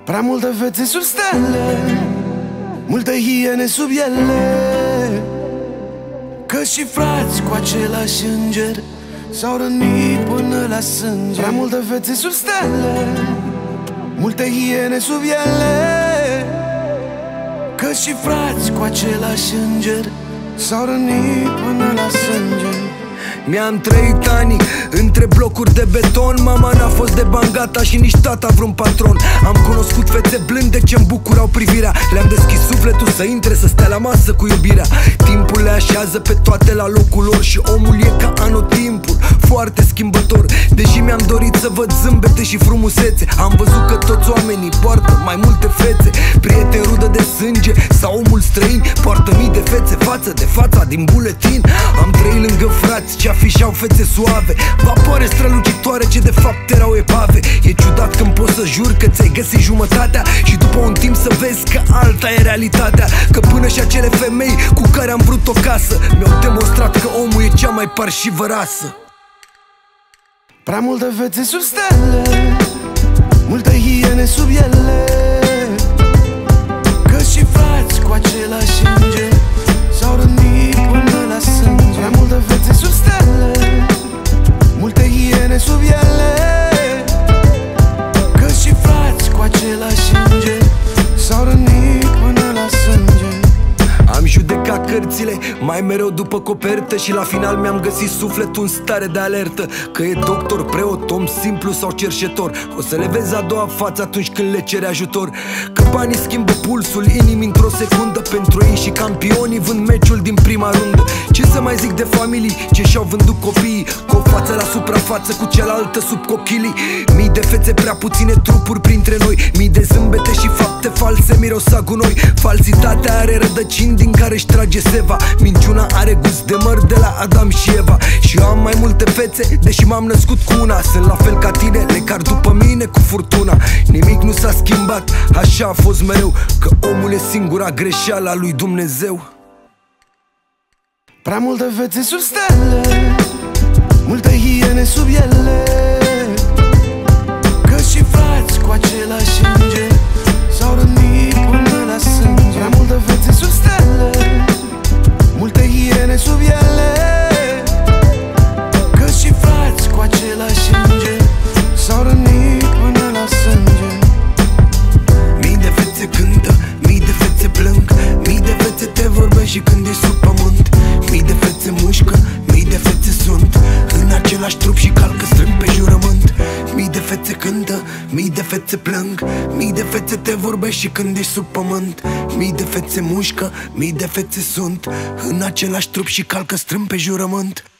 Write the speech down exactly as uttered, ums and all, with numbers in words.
Prea multe fețe sub stele, multe hiene sub ele, că și frați cu același înger s-au rănit până la sânge. Prea multe fețe sub stele, multe hiene sub ele, că și frați cu același înger s-au rănit până la sânge. Mi-am trăit ani între blocuri de beton. Mama n-a fost de bani gata și nici tata vreun patron. Am cunoscut fețe blânde ce-mi bucurau privirea. Le-am deschis sufletul să intre, să stea la masă cu iubirea. Timpul le așează pe toate la locul lor și omul e ca anotimpul, foarte schimbător. Deși mi-am dorit să văd zâmbete și frumusețe, am văzut că toți oamenii poartă mai multe fețe. Prieteni, rudă de sânge sau omul străin poartă mii de fețe față de fața din buletin. Am trăit lângă frați ce afișau fețe suave, vapoare strălucitoare ce de fapt erau epave. E ciudat când poți să juri că ți-ai găsit jumătatea și după un timp să vezi că alta e realitatea. Că până și acele femei cu care am vrut o casă mi-au demonstrat că omul e cea mai parșivă rasă. Prea multe fețe sub stele, multe hiene sub ele, că și frați cu același înger s-au rănit până la sânge. Prea multe fețe sub stele, multe hiene sub ele, că și frați cu același înger s-au rănit până la sânge. Am judecat cărțile mai mereu după copertă și la final mi-am găsit sufletul în stare de alertă. Că e doctor, preot, om simplu sau cerșetor, o să le vezi a doua față atunci când le cere ajutor. Că banii schimbă pulsul inimii într-o secundă, pentru ei și campionii vând meciul din prima rundă. Ce să mai zic de familii ce și-au vândut copiii, cu o față la suprafață, cu cealaltă sub cochilii. Mii de fețe, prea puține trupuri printre noi, mii de zâmbete și fapte false miros a gunoi. Falsitatea are rădăcini din care își trage seva, minciuna are gust de măr de la Adam și Eva. Și eu am mai multe fețe, deși m-am născut cu una. Sunt la fel ca tine, le car după mine cu furtuna. Nimic nu s-a schimbat, așa a fost mereu, că omul e singura greșeală a lui Dumnezeu. Prea multe fețe sub stele, multe hiene sub ele, că și frați cu același înger s-au rănit până la sânge. Prea multe fețe sub stele, multe hiene sub ele, că și frați cu același înger s-au rănit până la sânge. Mii de fețe cântă, mii de fețe plâng, mii de fețe te vorbesc și când ești sub pământ. Mii de fețe mușcă, mii de fețe sunt în același trup și calcă strâng pe jurământ. Mii de fețe cântă, mii de fețe plâng, mii de fețe te vorbesc și când ești sub pământ. Mii de fețe mușcă, mii de fețe sunt în același trup și calcă strâng pe jurământ.